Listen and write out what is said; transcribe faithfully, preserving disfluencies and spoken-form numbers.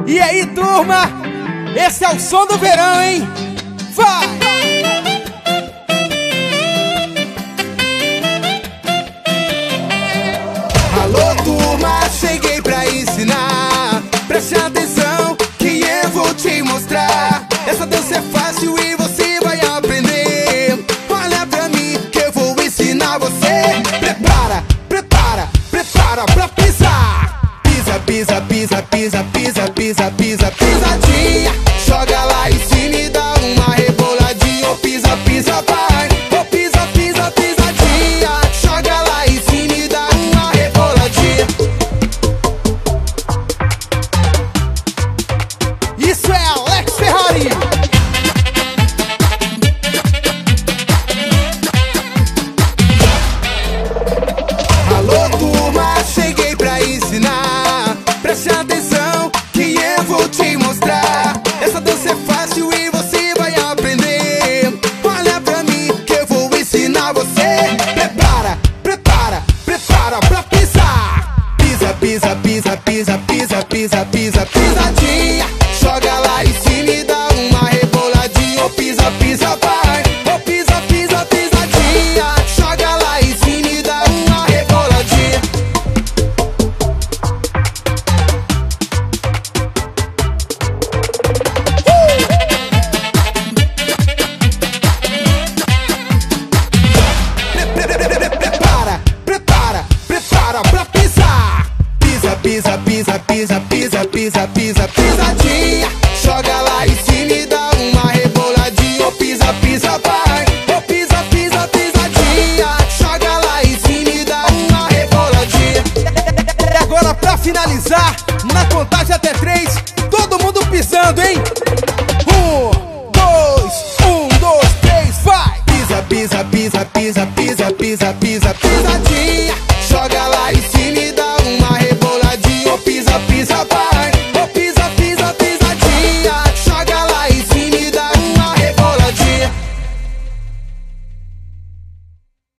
E aí, turma? Esse é o som do verão, hein? Vai! Alô, turma, cheguei pra ensinar. Preste atenção que eu vou te mostrar. Essa dança é fácil e você vai aprender. Olha pra mim que eu vou ensinar você. Prepara, prepara, prepara pra pisar. Pisa, pisa, pisa, pisa, pisa, pisa, pisa, pisadinha. Joga lá em cima e dá uma reboladinha. Oh, pisa, pisa, vai. Oh, pisa, pisa, pisadinha. Joga lá em cima e dá uma reboladinha. Isso é Alex Ferrari. Alô, turma, cheguei pra ensinar. Preste atenção que eu vou te mostrar. Essa dança é fácil e você vai aprender. Olha pra mim que eu vou ensinar você. Prepara, prepara, prepara pra pisar. Pisa, pisa, pisa, pisa, pisa, pisa, pisa, pisadinha. Joga lá em cima e dá uma reboladinha. Oh, pisa, pisa, vai. Oh, pisa, pisa, pisadinha. Joga lá em cima e dá uma reboladinha. Prepara, prepara, prepara pra pisar. Pisa, pisa, pisa, pisa, pisa, pisa, pisa, pisadinha. Joga lá em cima e dá uma reboladinha. Oh, pisa, pisa, vai. Oh, pisa, pisa, pisadinha. Joga lá em cima e dá uma reboladinha. E agora, pra finalizar, na contagem até três, todo mundo pisando, hein? Um, dois, um, dois, três, vai! Pisa, pisa, pisa, pisa, pisa, pisa, pisa, pisadinha.